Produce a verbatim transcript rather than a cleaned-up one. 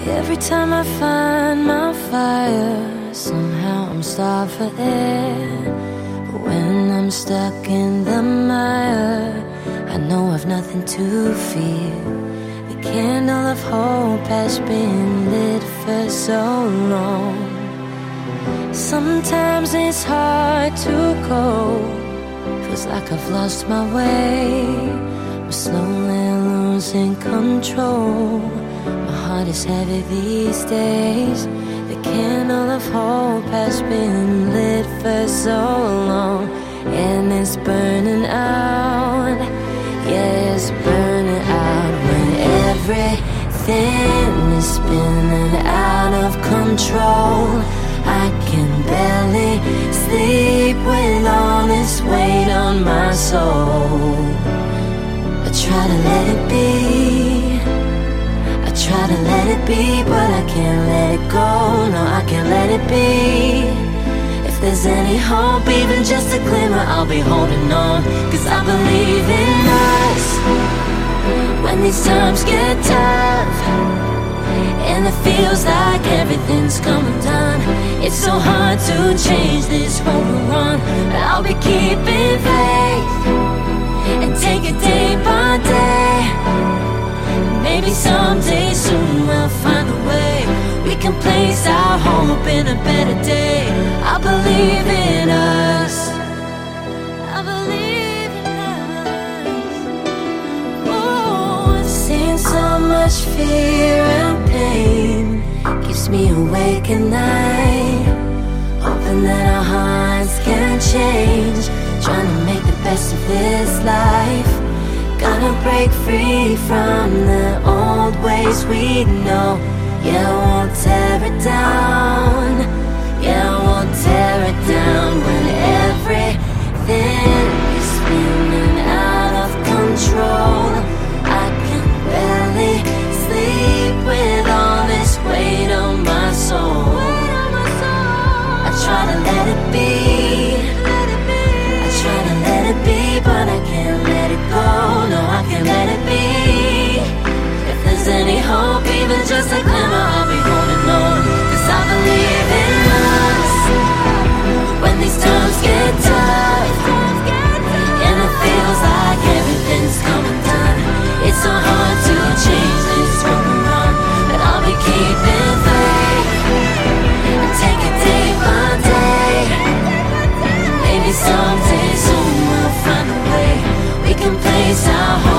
Every time I find my fire, somehow I'm starved for air. But when I'm stuck in the mire, I know I've nothing to fear. The candle of hope has been lit for so long. Sometimes it's hard to go, feels like I've lost my way. I'm slowly losing control. My heart is heavy these days. The candle of hope has been lit for so long, and it's burning out. Yeah, it's burning out when everything is spinning out of control. I can barely sleep with all this weight on my soul. I try to let it be, I try to let it be, but I can't let it go. No, I can't let it be. If there's any hope, even just a glimmer, I'll be holding on. Cause I believe in us. When these times get tough and it feels like everything's come undone, it's so hard to change this road we're on. But I'll be keeping faith and take it day by day. Maybe someday soon we'll find a way. We can place our hope in a better day. I believe in us, I believe in us. Oh, I've seen so much fear and pain, keeps me awake at night, hoping that our hearts can change. Trying to make the best of this life. Gotta break free from the old ways we know. Yeah, we'll tear it down. Yeah, we'll tear it down when everything is spinning out of control. I can barely sleep with all this weight on my soul. I try to let it be, I try to let it be, but I can't let it go. No, I can't let it be. If there's any hope, even just a glimmer, I'll be holding on. Cause I believe in us. When these times get tough and it feels like everything's come undone, it's so hard to change this road we're on. But I'll be keeping faith and take it day by day. Maybe someday soon we'll find a way. We can place our